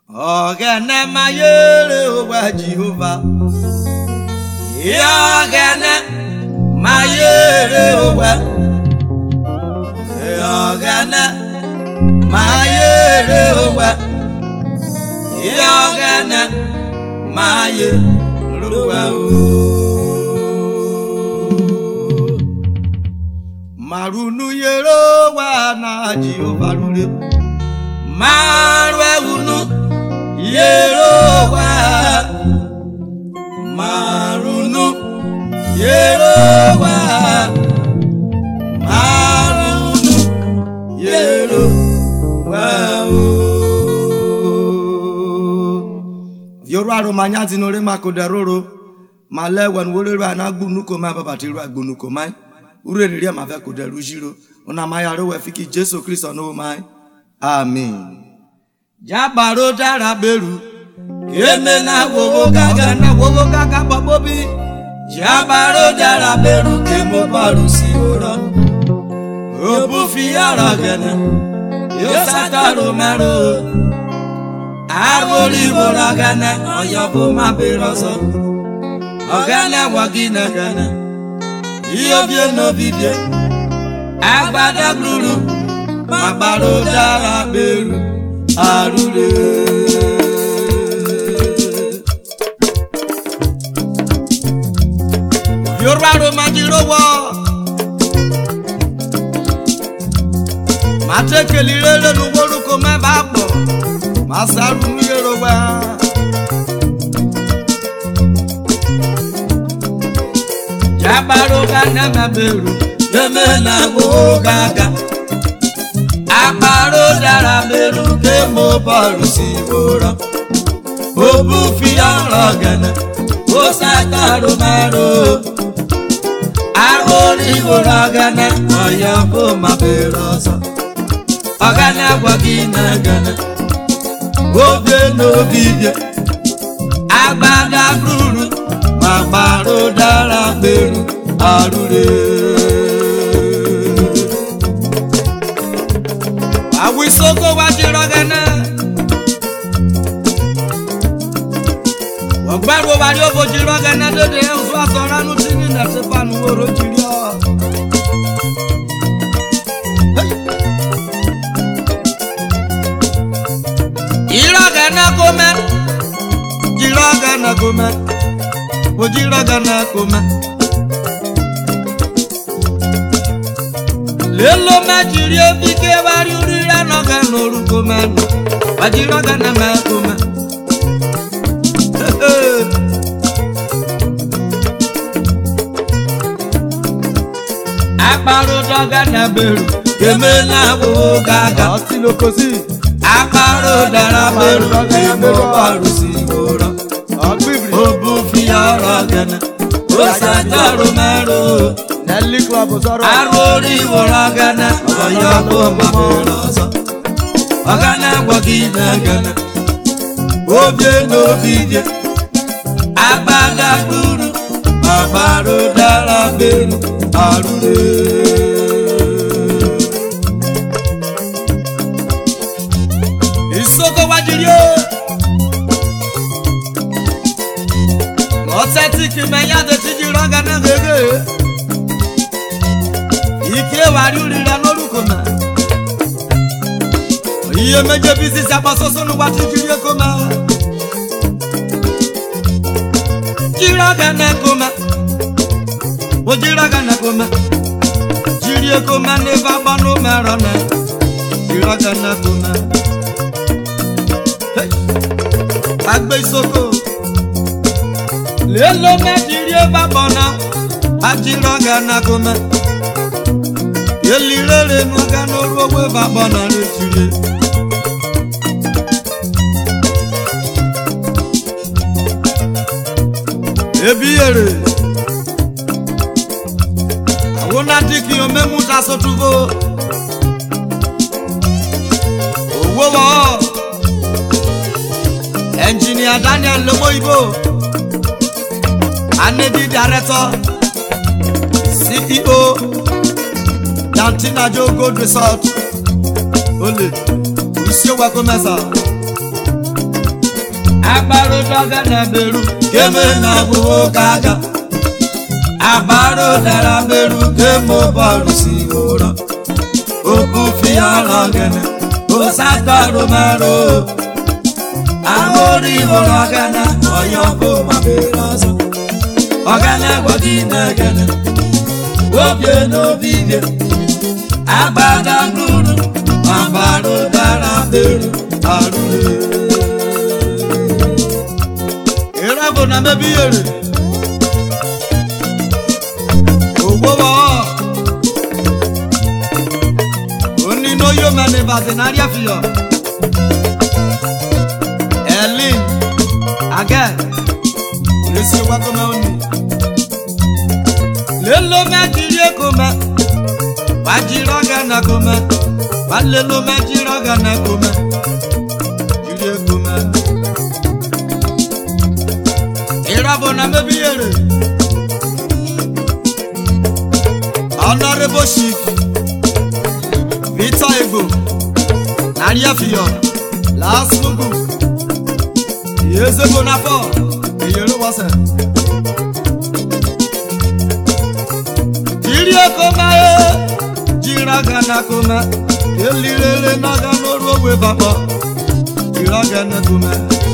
Ogene mayere owa Jehovah. Ogene mayere owa. Ogene mayere owa. Ogene mayere owa. Marunu yero wa na Jehovah rule. Marunu Yerowa Marunu Yerowa Marunu Yerowa Yorwa romanya tinore makoderoro malewan wolero anagbunuko ma babatiru agbunuko mai urere ma fe koderu jiro ona mayaro we fiki Jesu Kristo no mai amen. Jabaro dara beru keme na wowo gaga babobi. Jabaro dara beru kemo baru si ora obu fi ara gana yo sataro maro abori bora gana oyobo maberoso ogana wagina gana iyo bie no bidie agbada gluru mabaro dara beru arure yorwaro majirowo matekelirele nuworuko mebapo masaru yerowa jabaro kana maberu yemena go gaga Aparo dara beru kemo baru sibora obu fi ara gana o sakaro maro arori bora gana ayabo maberosa agana wagina gana obe no bidye agbada bruru mabaro dara beru arure Awisoko wajirogana Wagbaru wari obojirogana dode enso asoranu tini na sepanu woro jirio Irogana kome Jirogana kome Wojirogana kome Lelo majirio bike wari urira noga noruko mano Wajiroga na makuma Akbaro doga na beru Keme na wo gaga Atilokosi Akbaro dara beru Kemo baru si gora Obu fiyara gana Osataro maro Arori waragana Ayabo maberosa Agana wagina gana Obe no bidye Abaga guru Mabaro dara beru Arure Isoko wajirio Moteti kimeya de tijirogana gege Ike wari urira noruko na Iye meje bisi sapasoso nu wati jiri koma Jiraga na koma O jiraga na koma Jiri koma ne baba no merona Jiraga na koma Agbe isoko Lelo me jiri baba na Ajiraga na koma Yelirere nuga noruwe baba na retire Ebiere Awona diki omemu tasotuvo Owo Engineer Daniel Lomoibo Anedi Director CEO Dantina Joe Gold Resort Ole Isio Wakomesa Abaro daga na beru keme na buwo kaga. Abaro dara beru kemo baru si ora. Obu fi ala gene o sataro maro. Amori ora gana oyo ko maberazo. Ogana gwadi na gana. Obie no bibie. Abada nguru. Abaro dara beru arule. Erabo na mebiyere. Owowo. Oni no yo mane bazenaria fiyo. Elin. Again. Lesi wakome oni. Lelo me kiri kome. Wajiraga na kome. Walelo me jiraga na kome. Kiri kome. Erabo na mebiyere. Honorable Chief Victor Ego Naria Fiyo Last Mugu Yeze Bonafo Eyero Wase Jiri Koma Jiraga na Koma Elirele Naga Noru we Baba Jiraga na Koma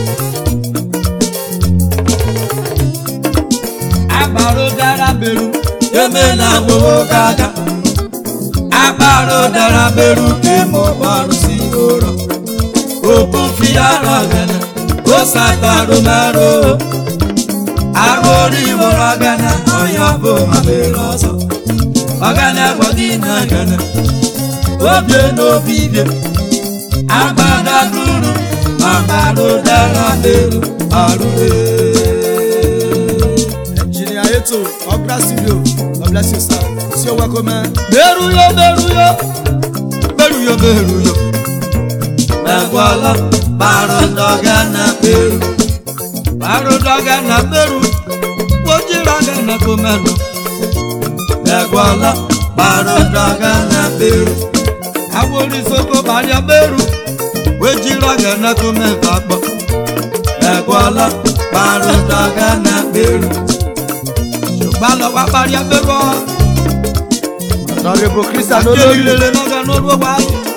Abaro dara beru Keme na wo kaga. Abaro dara beru kemo baru si oro. Obu fi ara gana. O sataro maro. Arori wora gana. Oyo bo maberoso. Ogana wadina gana. Obie no bibie. Abada guru. Abaro dara beru arule. To Obra Studio. God bless you, sir. It's your welcome, man. Beruyo, beruyo. Beruyo, beruyo. Megwala, baro doga na beru. Baro doga na beru. Wojiraga na komeno. Megwala, baro doga na beru. Awori soko baria beru. Wojiraga na komeno. Megwala, baro doga na beru. Balo wa baria bebo. Honorable Christian Ololile noga norwo wa.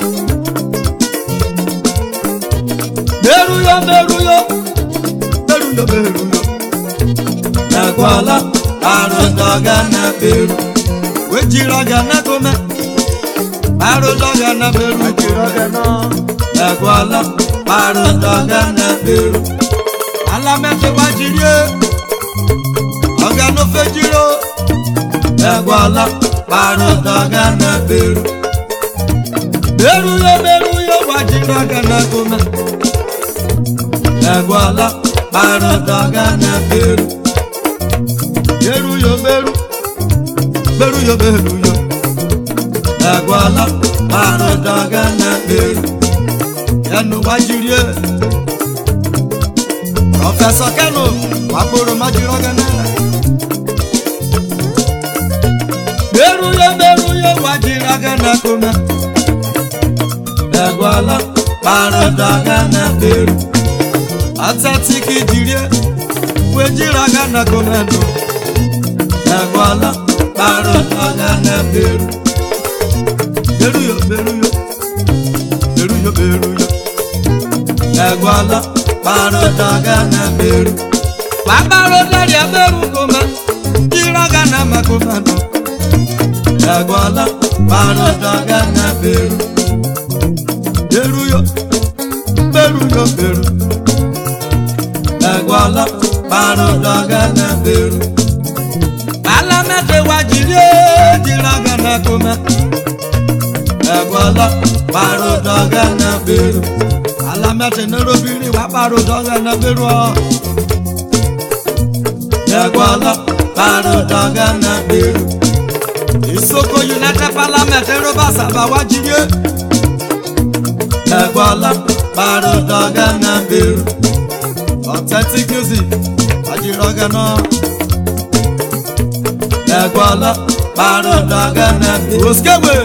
Beruyo beruyo. Beruyo beruyo. Nakwala aro doga na beru. Wejiraga na kome. Aro doga na beru. Wejiraga na. Nakwala aro doga na beru. Alamete wajirie. Oga no fejiro Egwala Paro doga na beru. Beruyo wajiraga na kome. Egwala Paro doga na beru. Beruyo Egwala Paro doga na beru. Yanu wajirie Professor Kano Waporo majiraga na Beruyo wajiraga na kome. Egwala Paro doga na beru. Atatiki jirie wejiraga na kome no. Egwala Paro doga na beru. Beruyo Egwala Paro doga na beru. Babaro daria beru kome. Jiraga na makome no. Egwala Paro doga na beru. Beruyo Egwala Paro doga na beru. Alamete wajirie jiraga na kome. Egwala Paro doga na beru. Alamete nerobiri wa Paro doga na beru. Egwala Paro doga na beru. Isoko United Parliament Eroba Saba wajirie. Egwala Paro doga na beru. Authentic music wajiraga na. Egwala Paro doga na beru. Oskewe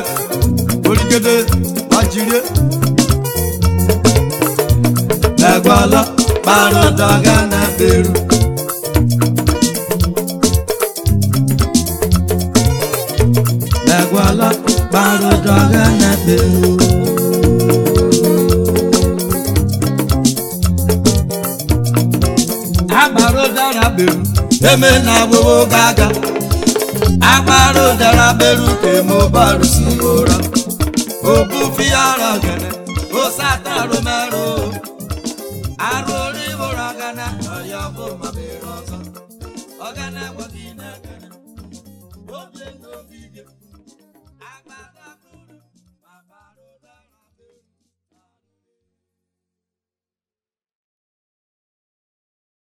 Origede wajirie. Egwala Baroda gana beru. Megwala baroda gana beru. Baroda na beru. Eme na wo gaga. Baroda na beru ke mo baru si ora. Obu fi ara gana. O sata romero. Arori boragana. Ayabo.